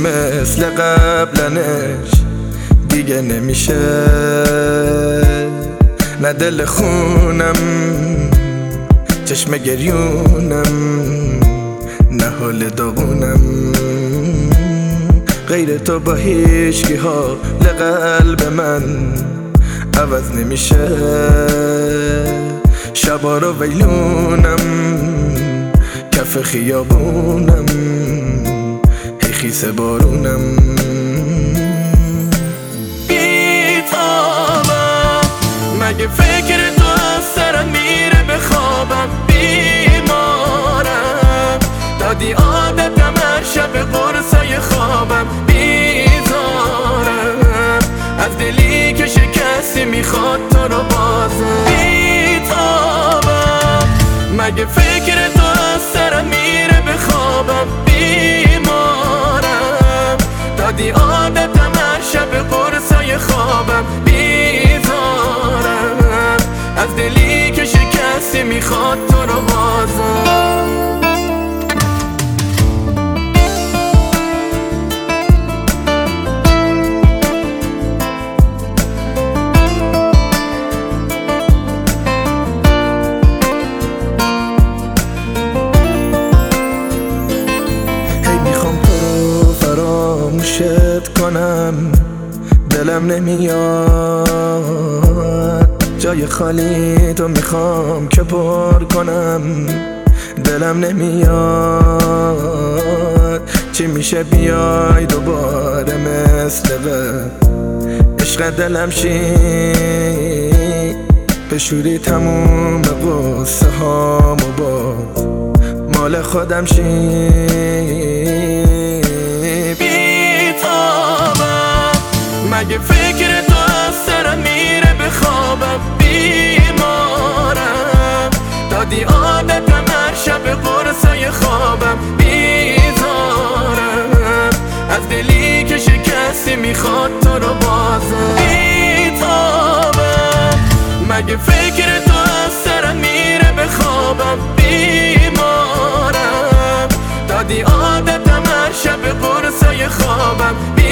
مثل قبلنش دیگه نمیشه، نه دل خونم چشم گریونم نه حال داغونم، غیر تو با هیچکی حال قلب من عوض نمیشه، شبا رو ویلونم کف خیابونم هی خیس بارونم، بیتابم مگه فکر تو از سرم میره بخوابم، بیمارم دادی عادتم هر شب قرصای خوابم، بیزارم از دلی که شکستی میخواد تو رو بازم، بیتابم مگه فکر تو از سرم میره بخوابم، بیمارم دادی عادتم هر شب قرصای خوابم، بیزارم از دلی که شکستی میخواد تو رو بازم. فراموشت کنم دلم نمیاد، جای خالی تو میخوام که پر کنم، دلم نمیاد چی میشه بیای دوباره مثل عشق دلم شی بشوری تموم قصه هامو باز مال خودم شی، مگه فکر تو از سرم میره بخوابم، بیمارم دادی عادتم هر شب قرصای خوابم، بیزارم از دلی که شکستی میخواد تو رو بازم، بیتابم مگه فکر تو از سرم میره بخوابم، بیمارم دادی عادتم هر شب قرصای خوابم،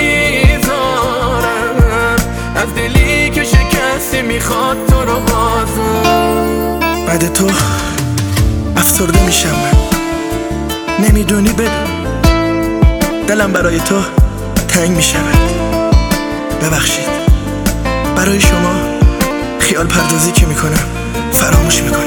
از دلی که شکستی میخواد تو رو بازم. بعد تو افسرده میشم من، نمیدونی بدون دلم برای تو تنگ میشود، ببخشید برای شما خیال پردازی که میکنم فراموش میکنم.